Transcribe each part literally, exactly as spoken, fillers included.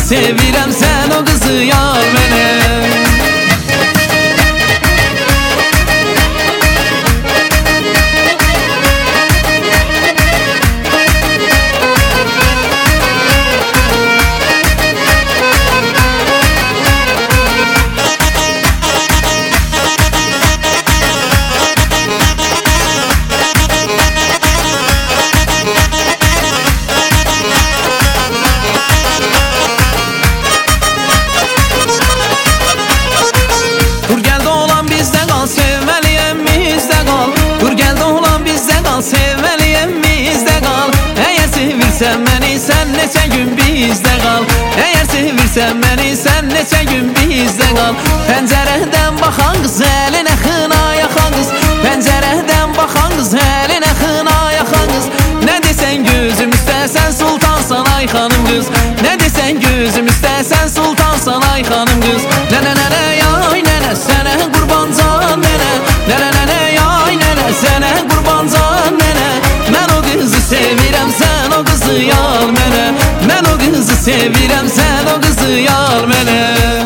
sevirəm, sən o qızı yar mənə. Sevməliyəm, bizdə qal. Əgər sevirsən məni, sən neçə gün bizdə qal. Əgər sevirsən məni, sən neçə gün bizdə qal. Pəncərədən baxan qız, əlinə xına yaxan qız. Pəncərədən baxan qız, əlinə xına yaxan qız. Nə desən gözüm istəsən sultansan ay xanım qız. Nə desən gözüm istəsən sultansan ay xanım qız. Nənə nənə yay nənə, sənə qurban can nənə. Nənə nənə yay nənə, sənə qurban can nənə. Mən o qızı sevirəm, sən o qızı yar mənə. Mən o qızı sevirəm, sən o qızı yar mənə.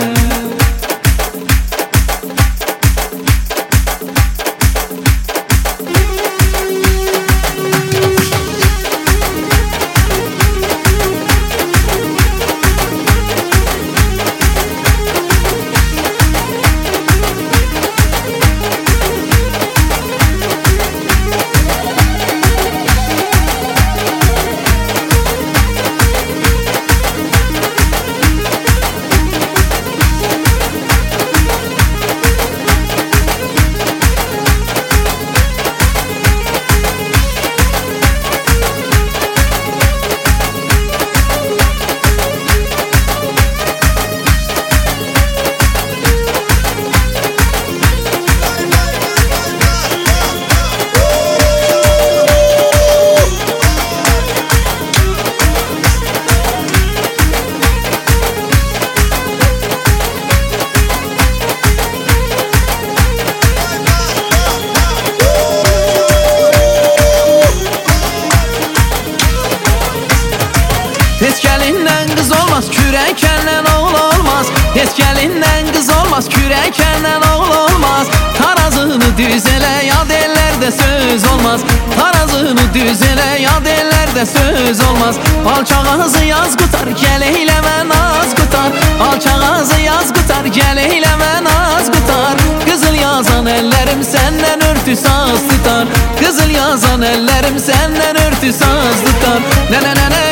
Heç gəlindən qız olmaz, kürəkəndən oğul olmaz. Heç gəlindən qız olmaz, kürəkəndən oğul olmaz. Tarazını düz elə, yad ellərdə söz olmaz. Tarazını düz elə, yad ellərdə söz olmaz. Alçaq ağzı yaz qutar, gəl eyləmə naz qutar. Alçaq ağzı yaz qutar, gəl eyləmə naz qutar. Qızıl yazan əllərim səndən örtü saz tutar. Qızıl yazan əllərim səndən örtü saz tutar. Nənə nənə